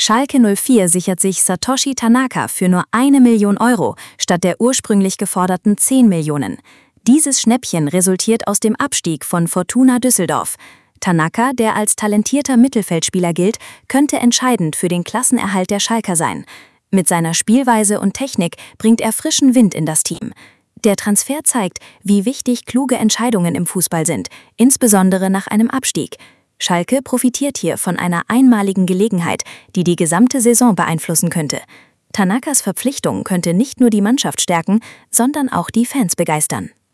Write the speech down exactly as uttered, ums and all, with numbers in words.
Schalke null vier sichert sich Satoshi Tanaka für nur eine Million Euro statt der ursprünglich geforderten zehn Millionen. Dieses Schnäppchen resultiert aus dem Abstieg von Fortuna Düsseldorf. Tanaka, der als talentierter Mittelfeldspieler gilt, könnte entscheidend für den Klassenerhalt der Schalker sein. Mit seiner Spielweise und Technik bringt er frischen Wind in das Team. Der Transfer zeigt, wie wichtig kluge Entscheidungen im Fußball sind, insbesondere nach einem Abstieg. Schalke profitiert hier von einer einmaligen Gelegenheit, die die gesamte Saison beeinflussen könnte. Tanakas Verpflichtung könnte nicht nur die Mannschaft stärken, sondern auch die Fans begeistern.